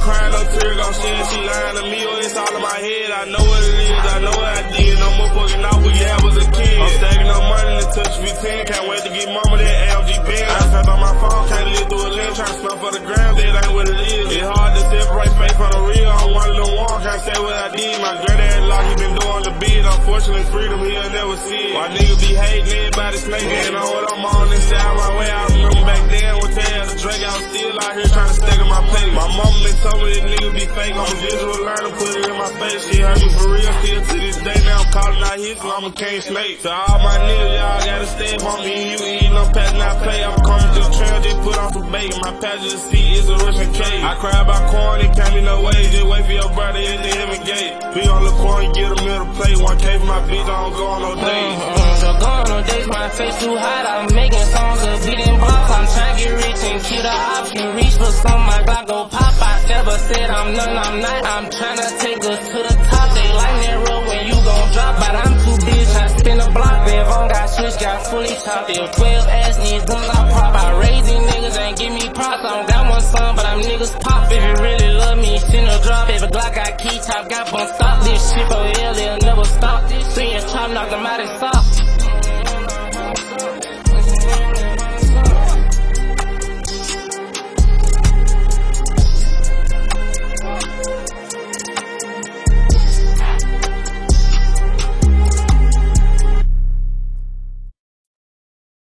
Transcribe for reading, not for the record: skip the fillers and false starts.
crying, no tears gon' shed. She lying to me, or it's all in my head. I know what it is, I know what I did. No more fucking off we had was a kid. I'm stacking up money to touch 15. Can't wait to get mama that AMG Benz. I tapped on my phone, can't live through a lens. Tryna stuff for the gram, that ain't what it is. It's hard to separate fake from the real. I'm one of them one, can't say what I did. My granddad lock, he been doing the bid. Unfortunately, freedom he'll never see it. Why niggas be hating everybody snaking on what I'm on and stay out my way. I remember back then when they had a drink, I was still out here trying to stack in my plate. My mama been told me that niggas be fake. I'm a visual learner, put it in my face. She heard me for real, still to this day. Now I'm calling out hits, so I'm a king snake. To all my niggas, y'all gotta stay up on me. You eating, I'm passing out play. I'm coming through the trail, just put on some bait. My passenger seat is a Russian cake. I cry about corn, it can't be no way. Just wait for your brother at the heaven gate. We on the corner, get a middle plate. 1K for my bitch, I don't go on no dates. Don't go on no dates, my face too hot. I'm making songs of beating blocks. I'm trying to get rich and kill the option. Reach for some, my Glock go pop. I never said I'm none, I'm not. I'm trying to take us to the top. They like that road when you gon' drop. But I'm too bitch, I spin a block. If on got switch, got fully chopped. If 12 ass needs guns, I pop. I raise these niggas and give me props. I don't got one son, but I'm niggas pop. If you really love me, send a drop. If a Glock got key top, got bun stop. This shit for hell, they'll never stop. Seeing chop, knock them out and stop.